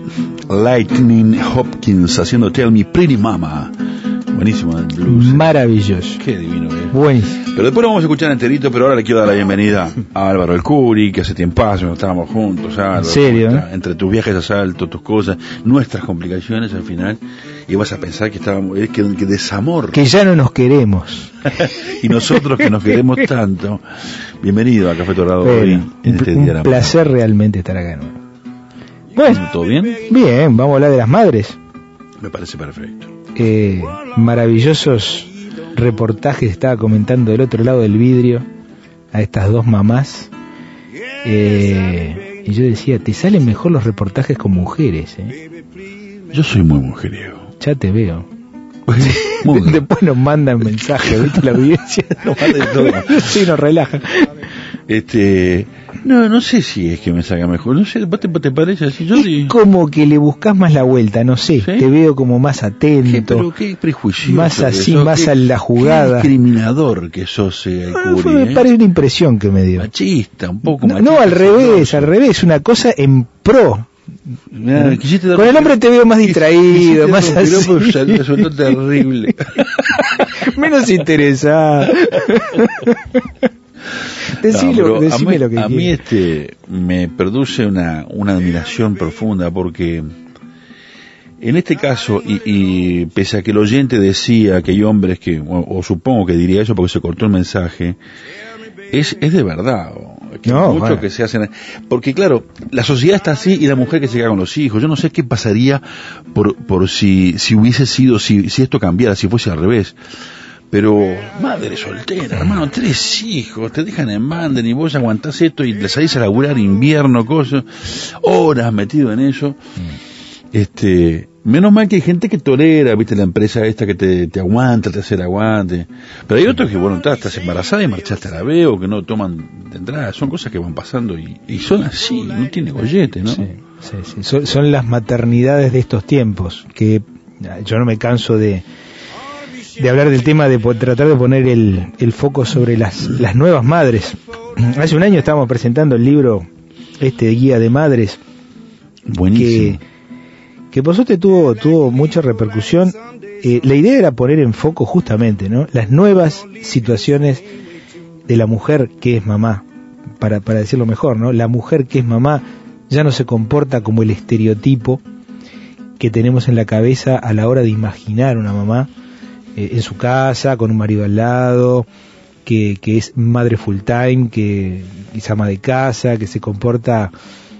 Lightning Hopkins haciendo Tell Me Pretty Mama. Buenísimo el blues. Maravilloso. Qué divino que es. Buenísimo. Pero después lo vamos a escuchar enterito, pero ahora le quiero dar la bienvenida a Álvaro El Curi, que hace tiempazo no estábamos juntos, Álvaro. ¿En serio? Entre tus viajes a Salto, tus cosas, nuestras complicaciones al final, y vas a pensar que estábamos, que desamor. Que ya no nos queremos. Y nosotros que nos queremos tanto. Bienvenido a Café Torrado hoy, en este día. Un placer realmente estar acá, ¿no? Bueno, ¿todo bien? Bien, vamos a hablar de las madres. Me parece perfecto. Maravillosos reportajes, estaba comentando del otro lado del vidrio a estas dos mamás, y yo decía, te salen mejor los reportajes con mujeres, Yo soy muy mujeriego. Ya te veo. Después nos mandan mensajes, ¿viste? La audiencia nos manda de todo. Sí, nos relaja. No sé si es que me salga mejor. No sé, ¿vos te parece así? Yo como que le buscás más la vuelta, no sé. ¿Sí? Te veo como más atento. Pero qué prejuicioso. Más así, más a la jugada. Qué discriminador que sos, Curi, me parece una impresión que me dio. Machista, un poco machista. No, al revés, una cosa en pro. Con el hombre te veo más distraído, más así. Resultó terrible. Menos interesado. Decime lo que a mí me produce una admiración profunda, porque en este caso, y pese a que el oyente decía que hay hombres que, o supongo que diría eso porque se cortó el mensaje, es de verdad, que mucho bueno. Que se hacen, porque claro, la sociedad está así y la mujer que se queda con los hijos. Yo no sé qué pasaría por si hubiese sido, si esto cambiara, si fuese al revés. Pero, madre soltera, hermano, 3 hijos, te dejan en banda y vos aguantás esto y le salís a laburar invierno, cosas, horas metido en eso. Menos mal que hay gente que tolera, viste, la empresa esta que te aguanta, te hace el aguante. Pero hay otros que, bueno, estás embarazada y marchaste a la veo, que no toman de entrada, son cosas que van pasando y son así, no tiene gollete, ¿no? Sí. Son las maternidades de estos tiempos, que yo no me canso de hablar del tema, de tratar de poner el foco sobre las nuevas madres. Hace un año estábamos presentando el libro Guía de Madres. Buenísimo. Que por suerte tuvo mucha repercusión. La idea era poner en foco justamente, ¿no?, las nuevas situaciones de la mujer que es mamá, para decirlo mejor, ¿no? La mujer que es mamá ya no se comporta como el estereotipo que tenemos en la cabeza a la hora de imaginar una mamá en su casa, con un marido al lado, que es madre full time, que es ama de casa, que se comporta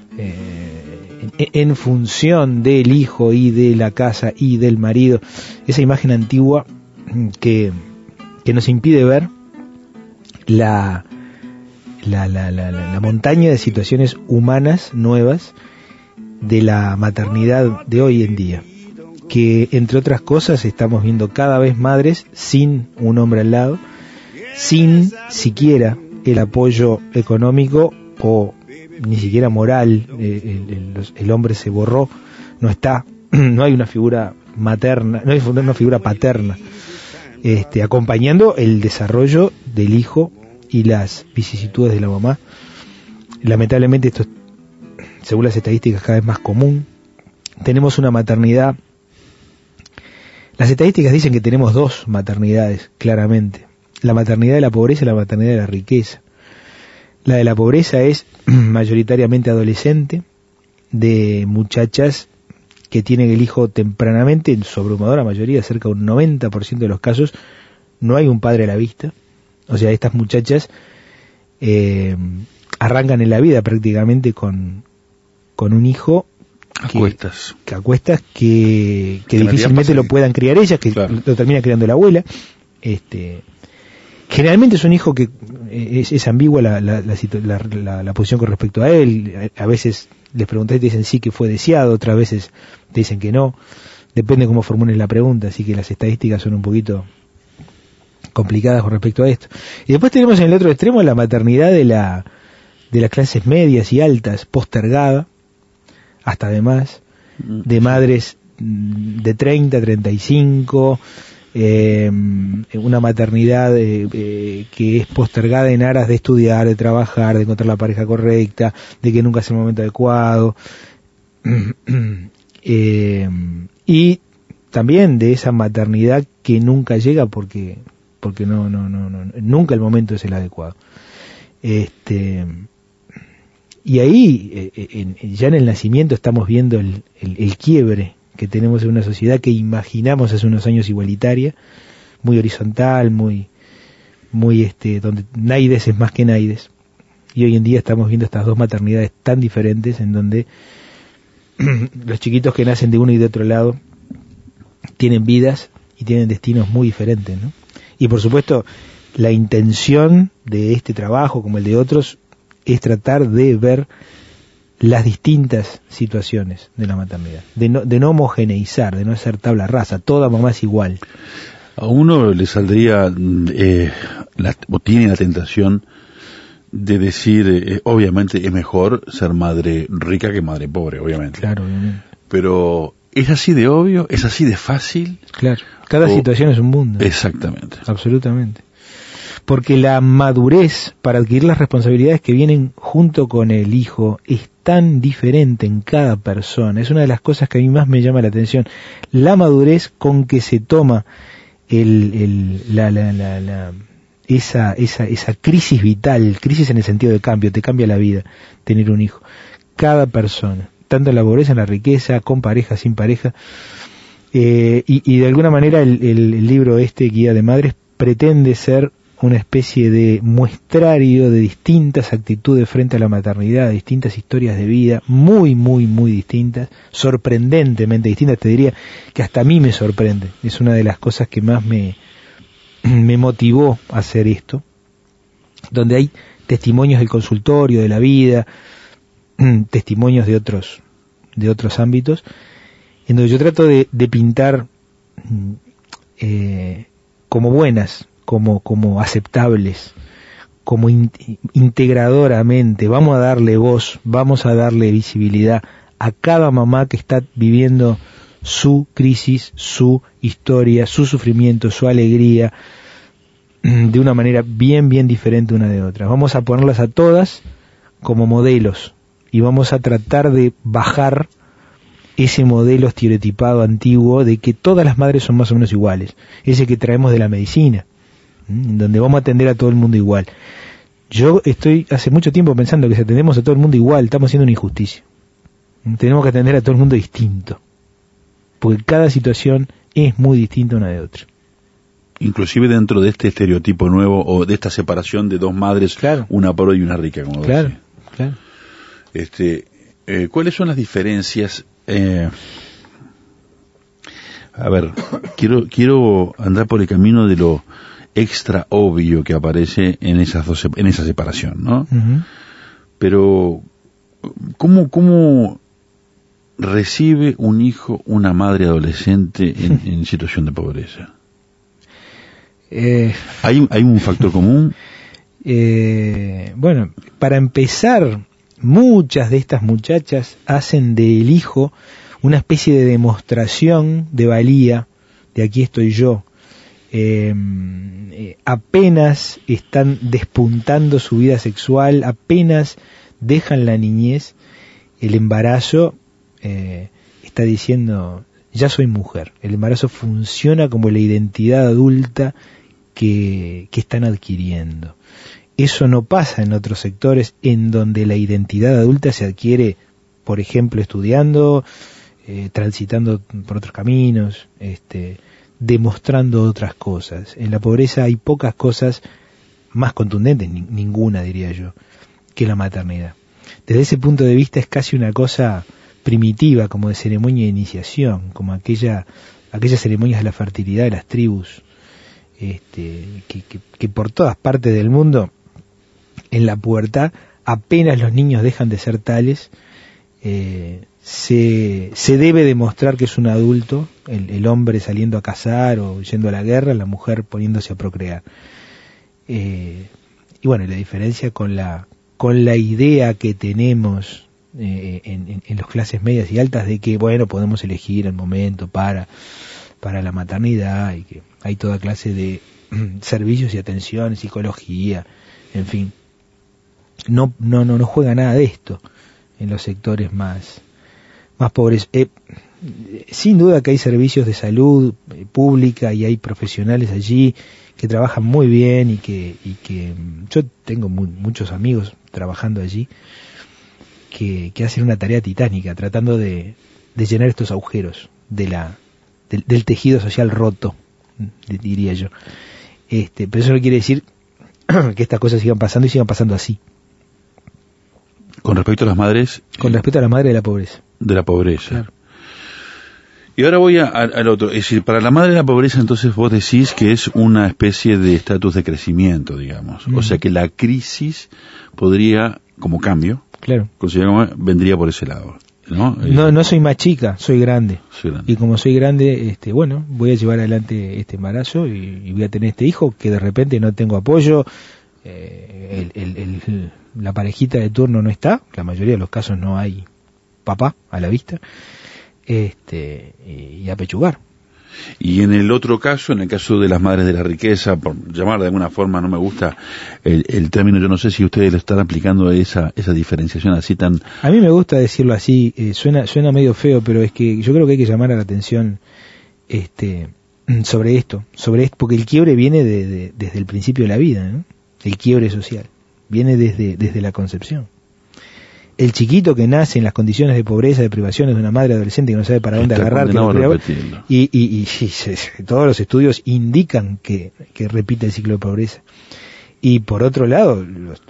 en función del hijo y de la casa y del marido. Esa imagen antigua que nos impide ver la montaña de situaciones humanas nuevas de la maternidad de hoy en día, que entre otras cosas estamos viendo cada vez madres sin un hombre al lado, sin siquiera el apoyo económico o ni siquiera moral. El hombre se borró, no está, no hay una figura materna, no hay una figura paterna acompañando el desarrollo del hijo y las vicisitudes de la mamá. Lamentablemente esto es, según las estadísticas, cada vez más común. Tenemos una maternidad. Las estadísticas dicen que tenemos 2 maternidades, claramente. La maternidad de la pobreza y la maternidad de la riqueza. La de la pobreza es mayoritariamente adolescente, de muchachas que tienen el hijo tempranamente, en su abrumadora mayoría, cerca de un 90% de los casos, no hay un padre a la vista. O sea, estas muchachas arrancan en la vida prácticamente con un hijo que acuestas que difícilmente lo puedan criar ellas, que claro, lo termina criando la abuela. Generalmente es un hijo que es ambigua la posición con respecto a él. A veces les preguntas y te dicen sí, que fue deseado, otras veces te dicen que no. Depende cómo formules la pregunta, así que las estadísticas son un poquito complicadas con respecto a esto. Y después tenemos en el otro extremo la maternidad de las clases medias y altas, postergada, hasta de más, de madres de 30, 35, una maternidad que es postergada en aras de estudiar, de trabajar, de encontrar la pareja correcta, de que nunca es el momento adecuado. Y también de esa maternidad que nunca llega porque no, nunca el momento es el adecuado. Y ahí, ya en el nacimiento estamos viendo el quiebre que tenemos en una sociedad que imaginamos hace unos años igualitaria, muy horizontal, muy donde naides es más que naides. Y hoy en día estamos viendo estas dos maternidades tan diferentes, en donde los chiquitos que nacen de uno y de otro lado tienen vidas y tienen destinos muy diferentes, ¿no? Y por supuesto, la intención de este trabajo, como el de otros, es tratar de ver las distintas situaciones de la maternidad, de no homogeneizar, de no hacer tabla rasa, toda mamá es igual. A uno le saldría, o tiene la tentación de decir, obviamente es mejor ser madre rica que madre pobre, obviamente. Claro, obviamente. Pero, ¿es así de obvio? ¿Es así de fácil? Claro, cada situación es un mundo. Exactamente. Absolutamente. Porque la madurez para adquirir las responsabilidades que vienen junto con el hijo es tan diferente en cada persona. Es una de las cosas que a mí más me llama la atención. La madurez con que se toma esa crisis vital, crisis en el sentido de cambio, te cambia la vida tener un hijo. Cada persona, tanto en la pobreza, en la riqueza, con pareja, sin pareja. Y de alguna manera el libro Guía de Madres, pretende ser una especie de muestrario de distintas actitudes frente a la maternidad, distintas historias de vida, muy, muy, muy distintas, sorprendentemente distintas, te diría que hasta a mí me sorprende. Es una de las cosas que más me motivó a hacer esto, donde hay testimonios del consultorio, de la vida, testimonios de otros ámbitos, en donde yo trato de pintar como buenas, como aceptables, como integradoramente. Vamos a darle voz, vamos a darle visibilidad a cada mamá que está viviendo su crisis, su historia, su sufrimiento, su alegría, de una manera bien, bien diferente una de otra. Vamos a ponerlas a todas como modelos y vamos a tratar de bajar ese modelo estereotipado antiguo de que todas las madres son más o menos iguales, ese que traemos de la medicina, donde vamos a atender a todo el mundo igual. Yo estoy hace mucho tiempo pensando que si atendemos a todo el mundo igual, estamos haciendo una injusticia. Tenemos que atender a todo el mundo distinto, porque cada situación es muy distinta una de otra. Inclusive dentro de este estereotipo nuevo, o de esta separación de dos madres, claro, una pobre y una rica, como decía. Claro. ¿Cuáles son las diferencias? A ver, quiero andar por el camino de lo extra obvio que aparece en esa separación, ¿no? Uh-huh. Pero ¿cómo recibe un hijo una madre adolescente en situación de pobreza? ¿Hay un factor común? Bueno, para empezar, muchas de estas muchachas hacen del hijo una especie de demostración de valía, de aquí estoy yo. Apenas están despuntando su vida sexual, apenas dejan la niñez, el embarazo está diciendo, ya soy mujer. El embarazo funciona como la identidad adulta que están adquiriendo. Eso no pasa en otros sectores en donde la identidad adulta se adquiere, por ejemplo, estudiando, transitando por otros caminos, demostrando otras cosas. En la pobreza hay pocas cosas más contundentes, ninguna diría yo, que la maternidad. Desde ese punto de vista es casi una cosa primitiva, como de ceremonia de iniciación, como aquellas ceremonias de la fertilidad de las tribus, que por todas partes del mundo, en la pubertad, apenas los niños dejan de ser tales, se debe demostrar que es un adulto, el hombre saliendo a cazar o yendo a la guerra, la mujer poniéndose a procrear. Y bueno, la diferencia con la idea que tenemos en las clases medias y altas de que, bueno, podemos elegir el momento para la maternidad y que hay toda clase de servicios y atención, psicología, en fin. No juega nada de esto en los sectores más pobres. sin duda que hay servicios de salud pública y hay profesionales allí que trabajan muy bien y que yo tengo muchos amigos trabajando allí que hacen una tarea titánica tratando de llenar estos agujeros del tejido social roto, diría yo. Pero eso no quiere decir que estas cosas sigan pasando y sigan pasando así. Con respecto a las madres... Con respecto a la madre de la pobreza. De la pobreza. Claro. Y ahora voy al otro. Es decir, para la madre de la pobreza, entonces vos decís que es una especie de estatus de crecimiento, digamos. O sea que la crisis podría, como cambio, claro, considerar como vendría por ese lado, ¿no? No soy más chica, soy grande. Soy grande. Y como soy grande, bueno, voy a llevar adelante este embarazo y voy a tener este hijo que de repente no tengo apoyo, la parejita de turno no está, la mayoría de los casos no hay papá a la vista, y a pechugar. Y en el otro caso, en el caso de las madres de la riqueza, por llamar de alguna forma, no me gusta el término, yo no sé si ustedes lo están aplicando esa diferenciación así tan... A mí me gusta decirlo así, suena medio feo, pero es que yo creo que hay que llamar a la atención sobre esto, porque el quiebre viene desde el principio de la vida, ¿no? El quiebre social viene desde la concepción. El chiquito que nace en las condiciones de pobreza, de privaciones de una madre adolescente que no sabe para dónde agarrar, y todos los estudios indican que repite el ciclo de pobreza. Y por otro lado,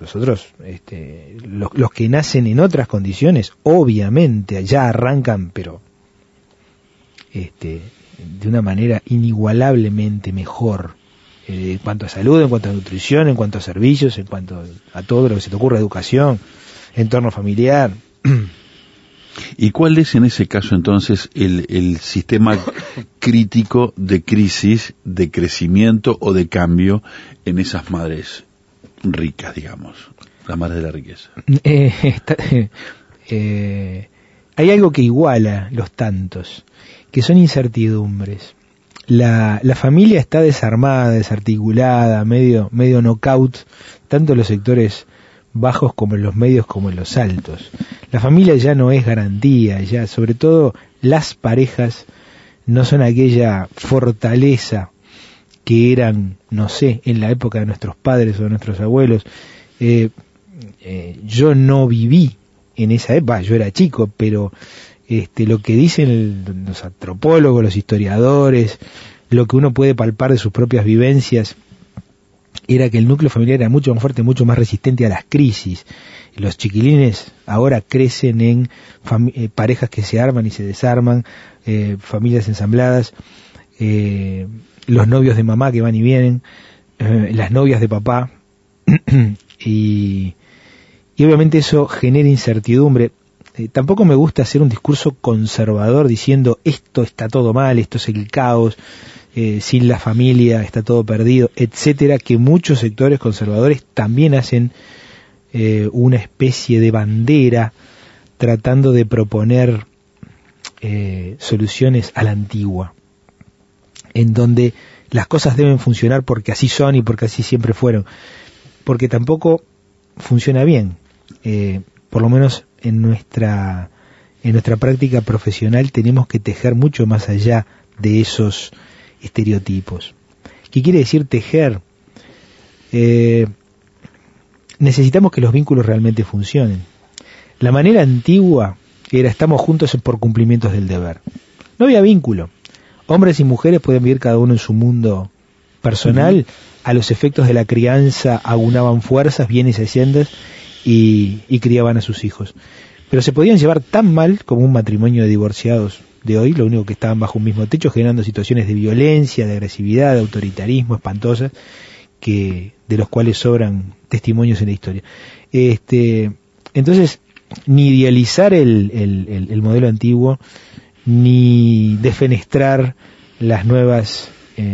los que nacen en otras condiciones, obviamente ya arrancan, pero de una manera inigualablemente mejor, en cuanto a salud, en cuanto a nutrición, en cuanto a servicios, en cuanto a todo lo que se te ocurra, educación, entorno familiar. ¿Y cuál es en ese caso entonces el sistema crítico de crisis, de crecimiento o de cambio en esas madres ricas, digamos, las madres de la riqueza? Hay algo que iguala los tantos, que son incertidumbres. La familia está desarmada, desarticulada, medio knockout, tanto en los sectores bajos como en los medios como en los altos. La familia ya no es garantía, ya sobre todo las parejas no son aquella fortaleza que eran, no sé, en la época de nuestros padres o de nuestros abuelos. Yo no viví en esa época, yo era chico, pero lo que dicen los antropólogos, los historiadores, lo que uno puede palpar de sus propias vivencias, era que el núcleo familiar era mucho más fuerte, mucho más resistente a las crisis. Los chiquilines ahora crecen en parejas que se arman y se desarman, familias ensambladas, los novios de mamá que van y vienen, las novias de papá, y obviamente eso genera incertidumbre. Tampoco me gusta hacer un discurso conservador diciendo esto está todo mal, esto es el caos, sin la familia está todo perdido, etcétera, que muchos sectores conservadores también hacen una especie de bandera tratando de proponer soluciones a la antigua, en donde las cosas deben funcionar porque así son y porque así siempre fueron, porque tampoco funciona bien, por lo menos en nuestra práctica profesional tenemos que tejer mucho más allá de esos estereotipos. ¿Qué quiere decir tejer? Necesitamos que los vínculos realmente funcionen. La manera antigua era estamos juntos por cumplimientos del deber. No había vínculo. Hombres y mujeres podían vivir cada uno en su mundo personal, a los efectos de la crianza aunaban fuerzas, bienes y haciendas y criaban a sus hijos. Pero se podían llevar tan mal como un matrimonio de divorciados de hoy, lo único que estaban bajo un mismo techo, generando situaciones de violencia, de agresividad, de autoritarismo espantosas, de los cuales sobran testimonios en la historia. Entonces, ni idealizar el modelo antiguo, ni defenestrar las nuevas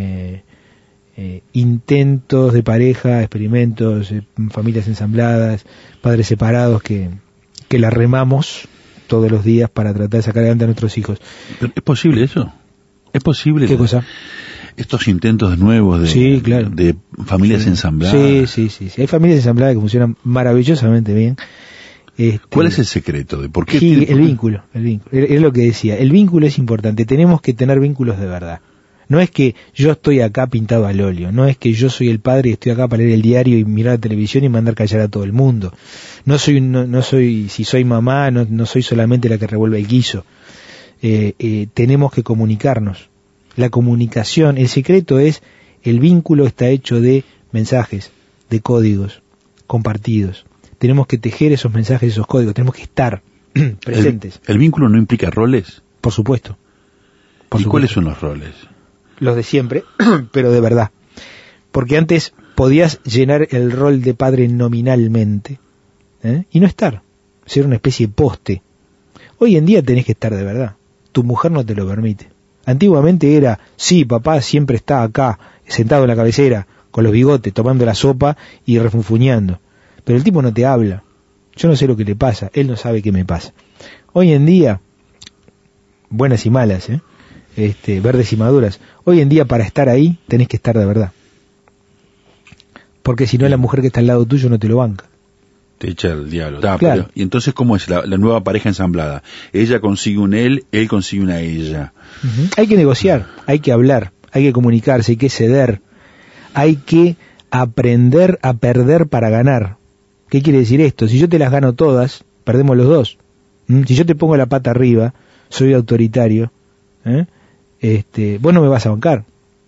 intentos de pareja, experimentos, familias ensambladas, padres separados que la remamos todos los días para tratar de sacar adelante a nuestros hijos. ¿Pero es posible eso? ¿Es posible? ¿Qué cosa? Estos intentos nuevos de, sí, claro, de familias ensambladas. Sí. Hay familias ensambladas que funcionan maravillosamente bien. ¿Cuál es el secreto de por qué? Sí, el vínculo. Es lo que decía. El vínculo es importante. Tenemos que tener vínculos de verdad. No es que yo estoy acá pintado al óleo. No es que yo soy el padre y estoy acá para leer el diario y mirar la televisión y mandar callar a todo el mundo. No soy, si soy mamá, no soy solamente la que revuelve el guiso. Tenemos que comunicarnos. La comunicación, el secreto es, el vínculo está hecho de mensajes, de códigos compartidos. Tenemos que tejer esos mensajes, esos códigos, tenemos que estar presentes. ¿El vínculo no implica roles? Por supuesto. ¿Cuáles son los roles? Los de siempre, pero de verdad. Porque antes podías llenar el rol de padre nominalmente, y no estar, ser una especie de poste. Hoy en día tenés que estar de verdad. Tu mujer no te lo permite. Antiguamente era, sí, papá siempre está acá, sentado en la cabecera, con los bigotes, tomando la sopa y refunfuñando. Pero el tipo no te habla. Yo no sé lo que le pasa, él no sabe qué me pasa. Hoy en día, buenas y malas, verdes y maduras, hoy en día para estar ahí tenés que estar de verdad. Porque si no, la mujer que está al lado tuyo no te lo banca. Te echa el diablo. Claro. Pero, ¿y entonces cómo es la nueva pareja ensamblada? Ella consigue un él consigue una ella. Uh-huh. Hay que negociar, hay que hablar, hay que comunicarse, hay que ceder, hay que aprender a perder para ganar. ¿Qué quiere decir esto? Si yo te las gano todas, perdemos los dos. Si yo te pongo la pata arriba, soy autoritario, vos no me vas a bancar.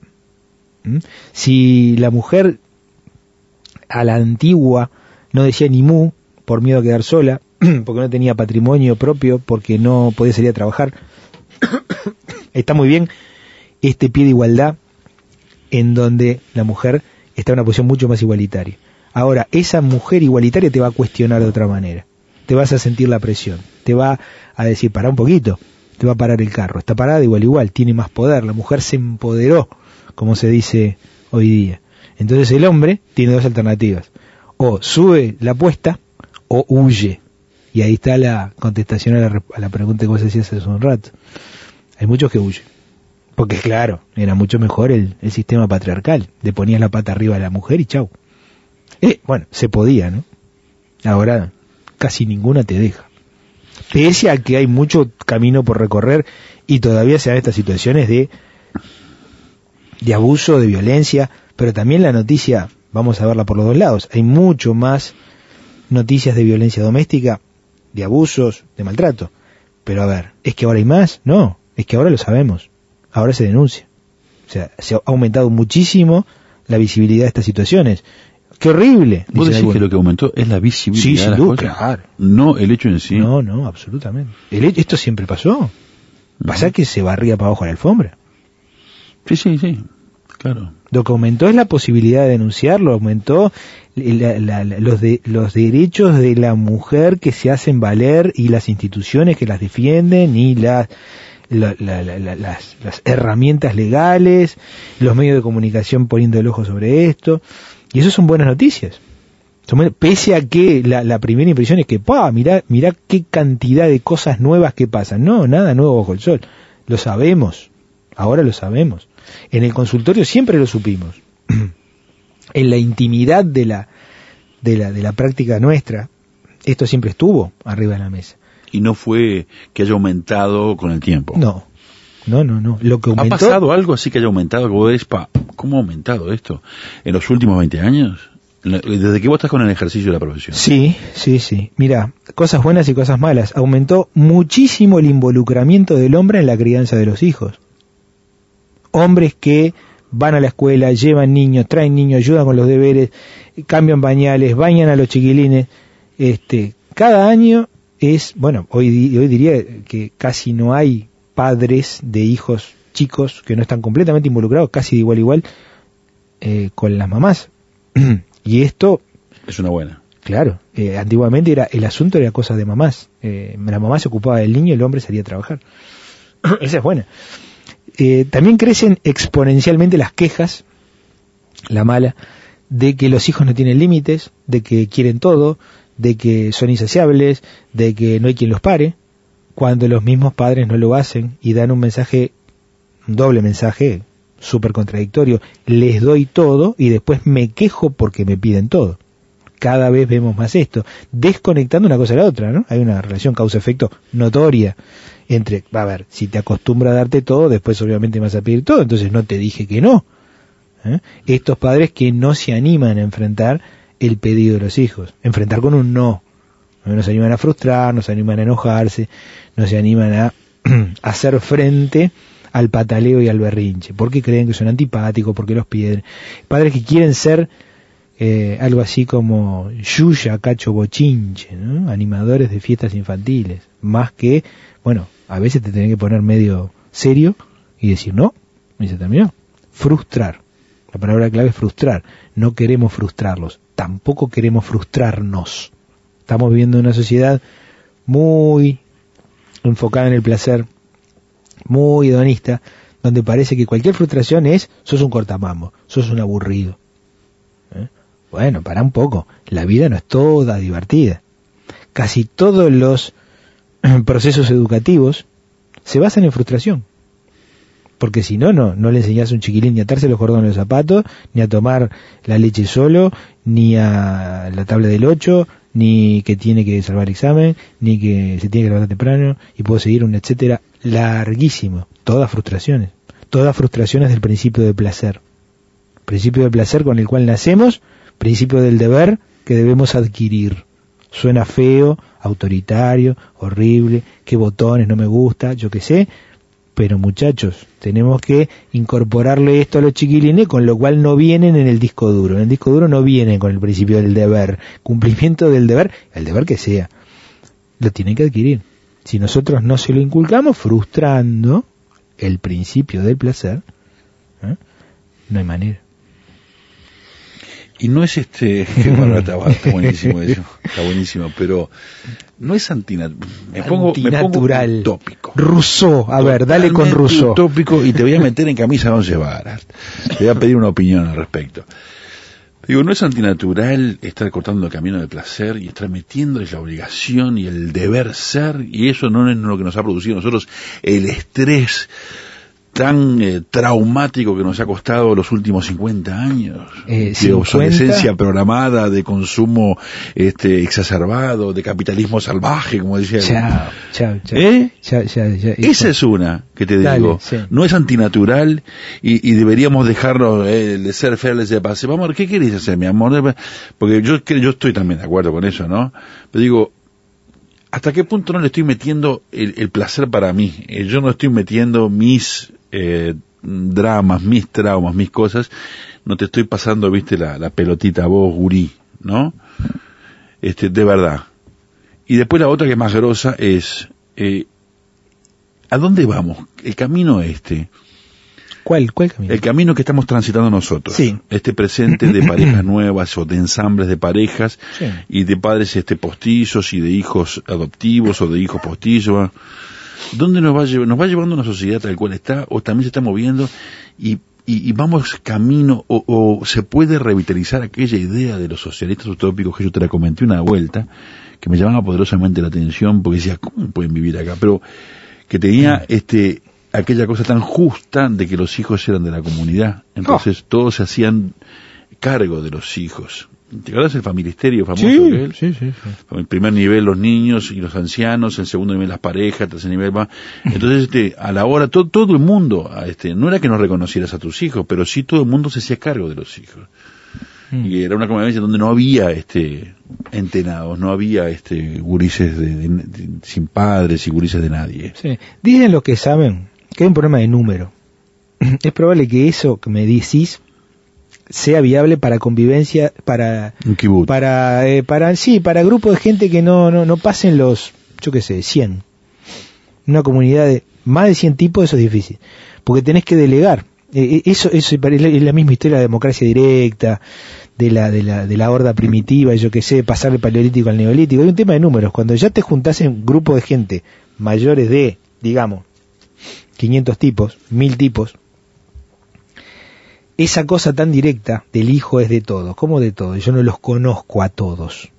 Si la mujer a la antigua no decía ni mu por miedo a quedar sola, porque no tenía patrimonio propio, porque no podía salir a trabajar, está muy bien este pie de igualdad en donde la mujer está en una posición mucho más igualitaria. Ahora, esa mujer igualitaria te va a cuestionar de otra manera. Te vas a sentir la presión. Te va a decir, pará un poquito. Te va a parar el carro. Está parada igual, tiene más poder. La mujer se empoderó, como se dice hoy día. Entonces el hombre tiene dos alternativas. O sube la apuesta o huye. Y ahí está la contestación a la pregunta que vos decías hace un rato. Hay muchos que huyen. Porque claro, era mucho mejor el sistema patriarcal. Le ponías la pata arriba a la mujer y chau. Bueno, se podía, ¿no? Ahora casi ninguna te deja. Pese a que hay mucho camino por recorrer y todavía se dan estas situaciones de abuso, de violencia, pero también la noticia, vamos a verla por los dos lados, hay mucho más noticias de violencia doméstica, de abusos, de maltrato. Pero a ver, ¿es que ahora hay más? No, es que ahora lo sabemos, ahora se denuncia. O sea, se ha aumentado muchísimo la visibilidad de estas situaciones. ¡Qué horrible! ¿Vos decís que lo que aumentó es la visibilidad de las cosas? Claro. No el hecho en sí. No, absolutamente. Esto siempre pasó. Pasa que se barría para abajo la alfombra. Sí, claro. Lo que aumentó es la posibilidad de denunciarlo, aumentó los derechos de la mujer que se hacen valer y las instituciones que las defienden y las herramientas legales, los medios de comunicación poniendo el ojo sobre esto. Y eso son buenas noticias. Pese a que la primera impresión es que, mirá qué cantidad de cosas nuevas que pasan. No, nada nuevo bajo el sol. Lo sabemos. Ahora lo sabemos. En el consultorio siempre lo supimos. En la intimidad de la práctica nuestra, esto siempre estuvo arriba de la mesa. Y no fue que haya aumentado con el tiempo. No. Lo que aumentó... ¿Ha pasado algo así que haya aumentado? ¿Cómo ha aumentado esto? ¿En los últimos 20 años? ¿Desde que vos estás con el ejercicio de la profesión? Sí. Mira, cosas buenas y cosas malas. Aumentó muchísimo el involucramiento del hombre en la crianza de los hijos. Hombres que van a la escuela, llevan niños, traen niños, ayudan con los deberes, cambian pañales, bañan a los chiquilines. Cada año hoy diría que casi no hay padres de hijos chicos que no están completamente involucrados, casi de igual con las mamás. Y esto es una buena. Claro, antiguamente el asunto era cosa de mamás. La mamá se ocupaba del niño y el hombre salía a trabajar. Esa es buena. También crecen exponencialmente las quejas, la mala, de que los hijos no tienen límites, de que quieren todo, de que son insaciables, de que no hay quien los pare, cuando los mismos padres no lo hacen y dan un doble mensaje súper contradictorio. Les doy todo y después me quejo porque me piden todo. cada vez vemos más esto, desconectando una cosa de la otra, ¿no? Hay una relación causa-efecto notoria entre, a ver, si te acostumbras a darte todo, después obviamente vas a pedir todo, entonces no te dije que no. Estos padres que no se animan a enfrentar el pedido de los hijos, enfrentar con un no. No se animan a frustrar, no se animan a enojarse, no se animan a hacer frente al pataleo y al berrinche, porque creen que son antipáticos, porque los piden. Padres que quieren ser algo así como Yuya, Cacho, Bochinche, ¿no? Animadores de fiestas infantiles, más que, bueno, a veces te tenés que poner medio serio y decir no, y se terminó. Frustrar, la palabra clave es frustrar. No queremos frustrarlos, tampoco queremos frustrarnos. Estamos viviendo una sociedad muy enfocada en el placer, muy hedonista, donde parece que cualquier frustración es, sos un cortamambo, sos un aburrido. Bueno, para un poco, la vida no es toda divertida. Casi todos los procesos educativos se basan en frustración. Porque si no, no le enseñás a un chiquilín ni a atarse los cordones de los zapatos, ni a tomar la leche solo, ni a la tabla del 8, ni que tiene que salvar el examen, ni que se tiene que levantar temprano, y puedo seguir un etcétera larguísimo. Todas frustraciones del principio de placer. Principio de placer con el cual nacemos, principio del deber que debemos adquirir. Suena feo, autoritario, horrible, qué botones, no me gusta, yo qué sé, pero muchachos, tenemos que incorporarle esto a los chiquilines, con lo cual no vienen en el disco duro. En el disco duro no vienen con el principio del deber, cumplimiento del deber, el deber que sea, lo tienen que adquirir. Si nosotros no se lo inculcamos, frustrando el principio del placer, no hay manera. Y no es qué barba, está buenísimo eso, está buenísimo, pero no es antinatural. Me pongo utópico. Rousseau, a ver, dale con Rousseau. Utópico, y te voy a meter en camisa 11 varas. Te voy a pedir una opinión al respecto. Digo, no es antinatural estar cortando el camino del placer y estar metiéndoles la obligación y el deber ser, y eso no es lo que nos ha producido a nosotros el estrés tan traumático que nos ha costado los últimos 50 años, de obsolescencia programada, de consumo exacerbado, de capitalismo salvaje, como decía. Chao. Esa es una que te digo. Sí. No es antinatural y deberíamos dejarlo de ser felices de paz. Vamos a ver, ¿qué querés hacer, mi amor? Porque yo estoy también de acuerdo con eso, ¿no? Pero digo, ¿hasta qué punto no le estoy metiendo el placer para mí? Yo no estoy metiendo mis dramas, mis traumas, mis cosas. No te estoy pasando, viste, la pelotita a vos, gurí, ¿no? De verdad. Y después la otra que es más grosa es, ¿a dónde vamos? El camino ¿Cuál camino? El camino que estamos transitando nosotros. Sí. Este presente de parejas nuevas o de ensambles de parejas, sí, y de padres postizos y de hijos adoptivos o de hijos postizos. ¿Dónde nos va llevando? ¿Nos va llevando una sociedad tal cual está o también se está moviendo y vamos camino o se puede revitalizar aquella idea de los socialistas utópicos que yo te la comenté una vuelta, que me llamaba poderosamente la atención porque decía, ¿cómo pueden vivir acá? Pero que tenía aquella cosa tan justa de que los hijos eran de la comunidad, entonces todos se hacían cargo de los hijos. ¿Te acuerdas el familisterio famoso? Sí. En el primer nivel los niños y los ancianos, en el segundo nivel las parejas, el tercer nivel va. Entonces, a la hora, todo el mundo, no era que no reconocieras a tus hijos, pero sí todo el mundo se hacía cargo de los hijos. Y era una convivencia donde no había entenados, no había gurises sin padres y gurises de nadie. Sí. Dicen los que saben que hay un problema de número. Es probable que eso que me decís sea viable para convivencia, para grupos de gente que no pasen los, yo qué sé, 100. Una comunidad de más de 100 tipos, eso es difícil, porque tenés que delegar. Eso es la misma historia de la democracia directa, de la horda primitiva, yo qué sé, pasar del paleolítico al neolítico. Hay un tema de números. Cuando ya te juntás en grupo de gente mayores de, digamos, 500 tipos, 1000 tipos, esa cosa tan directa del hijo es de todos. ¿Cómo de todos? Yo no los conozco a todos.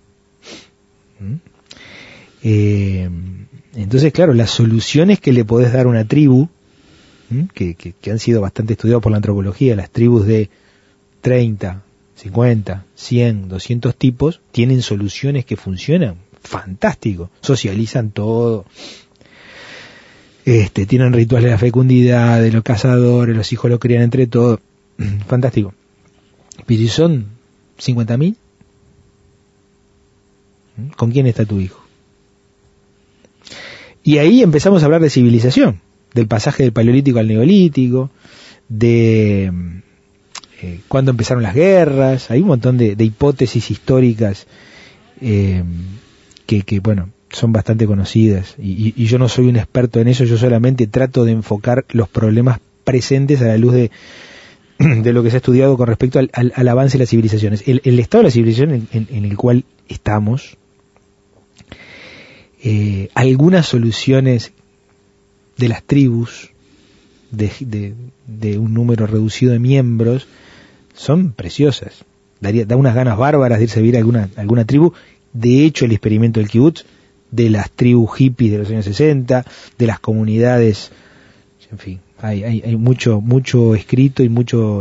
Entonces, claro, las soluciones que le podés dar a una tribu, que han sido bastante estudiadas por la antropología, las tribus de 30, 50, 100, 200 tipos, tienen soluciones que funcionan. Fantástico. Socializan todo. Tienen rituales de la fecundidad, de los cazadores, los hijos lo crían entre todos. Fantástico. Pero si son 50.000, ¿con quién está tu hijo? Y ahí empezamos a hablar de civilización, del pasaje del Paleolítico al Neolítico, de cuándo empezaron las guerras. Hay un montón de hipótesis históricas que bueno, son bastante conocidas, y yo no soy un experto en eso, yo solamente trato de enfocar los problemas presentes a la luz de lo que se ha estudiado con respecto al avance de las civilizaciones. El estado de la civilización en el cual estamos, algunas soluciones de las tribus, de un número reducido de miembros, son preciosas. Da unas ganas bárbaras de irse a vivir a alguna tribu. De hecho, el experimento del kibutz, de las tribus hippies de los años 60, de las comunidades, en fin, hay mucho escrito y mucho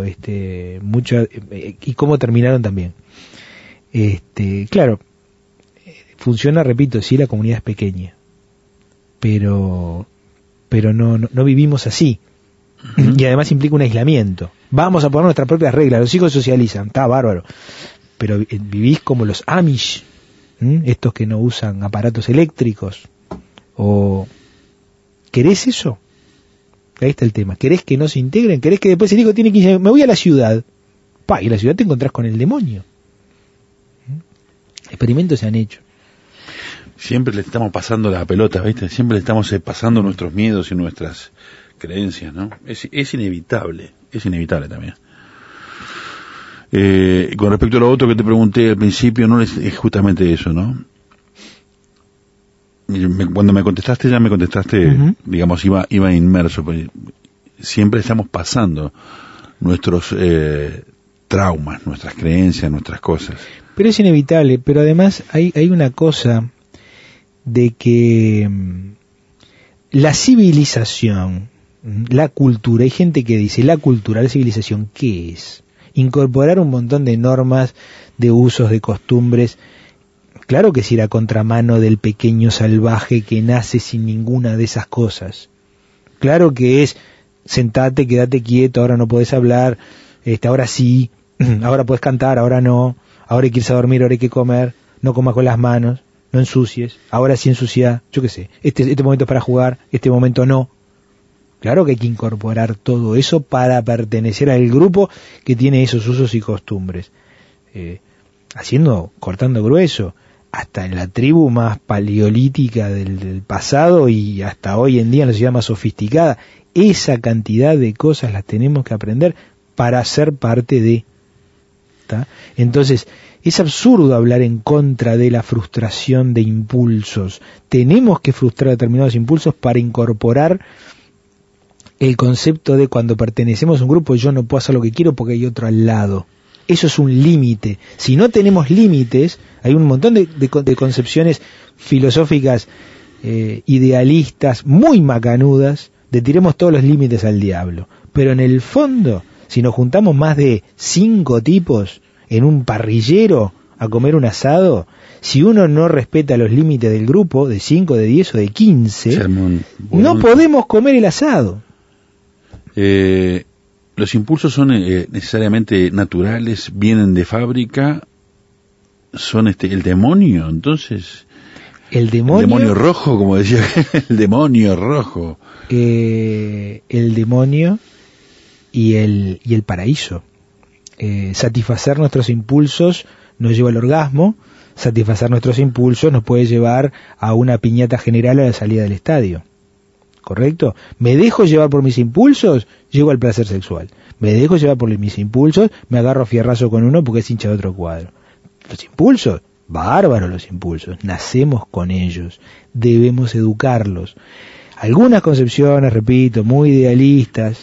y cómo terminaron también. Claro, funciona, repito, sí, la comunidad es pequeña, pero no vivimos así. Y además implica un aislamiento. Vamos a poner nuestras propias reglas, los hijos socializan, está bárbaro, pero vivís como los Amish, estos que no usan aparatos eléctricos. ¿O querés eso? Ahí está el tema. ¿Querés que no se integren? ¿Querés que después el hijo tiene que ir, me voy a la ciudad? Y en la ciudad te encontrás con el demonio. Experimentos se han hecho. Siempre le estamos pasando la pelota, ¿viste? Siempre le estamos pasando nuestros miedos y nuestras creencias, ¿no? Es inevitable también. Con respecto a lo otro que te pregunté al principio, no es justamente eso, ¿no? Cuando me contestaste, digamos, iba inmerso, porque siempre estamos pasando nuestros traumas, nuestras creencias, nuestras cosas. Pero es inevitable, pero además hay una cosa de que la civilización, la cultura, hay gente que dice, la cultura, la civilización, ¿qué es? Incorporar un montón de normas, de usos, de costumbres. Claro que es ir a contramano del pequeño salvaje que nace sin ninguna de esas cosas. Claro que es, sentate, quédate quieto, ahora no podés hablar, ahora sí, ahora podés cantar, ahora no, ahora hay que irse a dormir, ahora hay que comer, no comas con las manos, no ensucies, ahora sí ensucia, yo qué sé, este momento es para jugar, este momento no. Claro que hay que incorporar todo eso para pertenecer al grupo que tiene esos usos y costumbres. Cortando grueso, hasta en la tribu más paleolítica del pasado y hasta hoy en día en la sociedad más sofisticada, esa cantidad de cosas las tenemos que aprender para ser parte de. ¿Tá? Entonces, es absurdo hablar en contra de la frustración de impulsos. Tenemos que frustrar determinados impulsos para incorporar el concepto de cuando pertenecemos a un grupo, yo no puedo hacer lo que quiero porque hay otro al lado. Eso es un límite. Si no tenemos límites, hay un montón de concepciones filosóficas idealistas, muy macanudas, de tiremos todos los límites al diablo. Pero en el fondo, si nos juntamos más de 5 tipos en un parrillero a comer un asado, si uno no respeta los límites del grupo, de 5, de 10 o de 15, no podemos comer el asado. Los impulsos son necesariamente naturales, vienen de fábrica, son el demonio, entonces. El demonio rojo, como decía, el demonio rojo. El demonio y el paraíso. Satisfacer nuestros impulsos nos lleva al orgasmo, satisfacer nuestros impulsos nos puede llevar a una piñata general a la salida del estadio. ¿Correcto? Me dejo llevar por mis impulsos, llego al placer sexual. Me dejo llevar por mis impulsos, me agarro a fierrazo con uno porque es hincha de otro cuadro. Los impulsos, bárbaros los impulsos, nacemos con ellos, debemos educarlos. Algunas concepciones, repito, muy idealistas,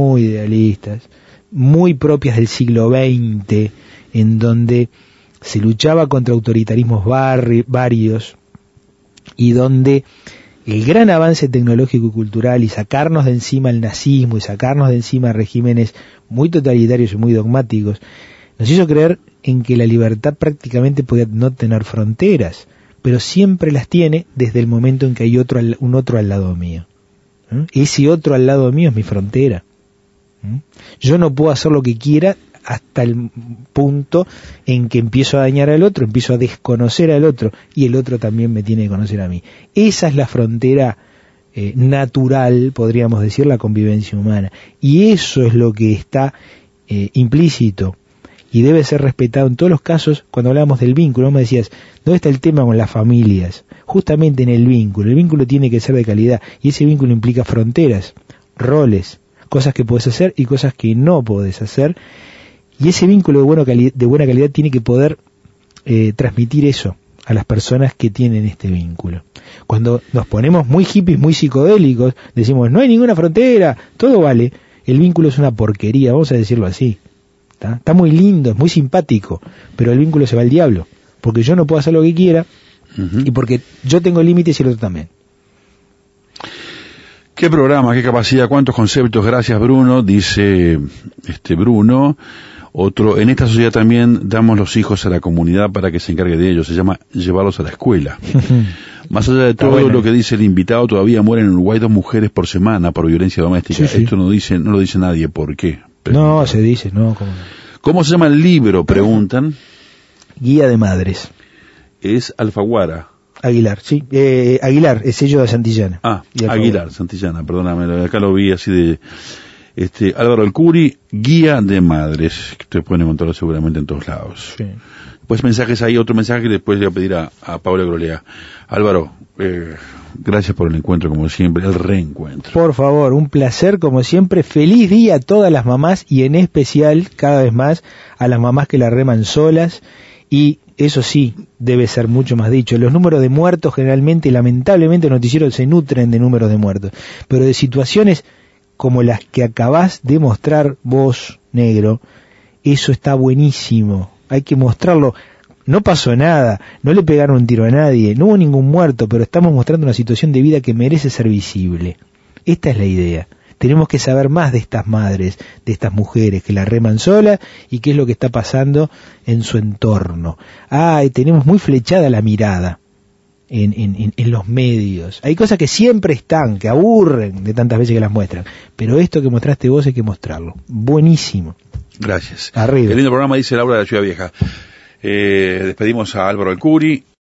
muy propias del siglo XX, en donde se luchaba contra autoritarismos varios y donde el gran avance tecnológico y cultural y sacarnos de encima el nazismo y sacarnos de encima regímenes muy totalitarios y muy dogmáticos Nos hizo creer en que la libertad prácticamente podía no tener fronteras, pero siempre las tiene desde el momento en que hay un otro al lado mío. Ese otro al lado mío es mi frontera. Yo no puedo hacer lo que quiera hasta el punto en que empiezo a dañar al otro, empiezo a desconocer al otro, y el otro también me tiene que conocer a mí. Esa es la frontera natural, podríamos decir, la convivencia humana. Y eso es lo que está implícito y debe ser respetado en todos los casos. Cuando hablamos del vínculo, me decías, ¿dónde está el tema con las familias? Justamente en el vínculo tiene que ser de calidad, y ese vínculo implica fronteras, roles, cosas que puedes hacer y cosas que no puedes hacer, y ese vínculo de buena calidad tiene que poder transmitir eso a las personas que tienen este vínculo. Cuando nos ponemos muy hippies, muy psicodélicos, decimos, no hay ninguna frontera, todo vale, el vínculo es una porquería, vamos a decirlo así. Está muy lindo, es muy simpático, pero el vínculo se va al diablo, porque yo no puedo hacer lo que quiera, y porque yo tengo límites y el otro también. Qué programa, qué capacidad, cuántos conceptos. Gracias, Bruno. Dice Bruno. Otro, en esta sociedad también damos los hijos a la comunidad para que se encargue de ellos. Se llama llevarlos a la escuela. Más allá de todo lo que dice el invitado, todavía mueren en Uruguay 2 mujeres por semana por violencia doméstica. Sí. Esto no lo dice nadie. ¿Por qué? No, se dice, no. ¿Cómo se llama el libro? Preguntan. Guía de Madres. Es Alfaguara. Aguilar, sí. Aguilar, es sello de Santillana. Aguilar, Santillana, perdóname. Acá lo vi así de... Álvaro Alcuri, Guía de Madres, que ustedes pueden encontrarlo seguramente en todos lados. Sí. Pues mensajes ahí, otro mensaje que después le voy a pedir a Paula Grolea. Álvaro, gracias por el encuentro como siempre, el reencuentro. Por favor, un placer como siempre. Feliz día a todas las mamás y en especial, cada vez más, a las mamás que la reman solas. Y eso sí, debe ser mucho más dicho. Los números de muertos generalmente, lamentablemente, los noticieros se nutren de números de muertos. Pero de situaciones como las que acabás de mostrar vos, negro, eso está buenísimo. Hay que mostrarlo. No pasó nada, no le pegaron un tiro a nadie, no hubo ningún muerto, pero estamos mostrando una situación de vida que merece ser visible. Esta es la idea. Tenemos que saber más de estas madres, de estas mujeres que la reman sola y qué es lo que está pasando en su entorno. Tenemos muy flechada la mirada en los medios. Hay cosas que siempre están, que aburren de tantas veces que las muestran, pero esto que mostraste vos hay que mostrarlo. Buenísimo. Gracias. Arriba. El lindo programa, dice Laura de la Ciudad Vieja. Despedimos a Álvaro Alcuri.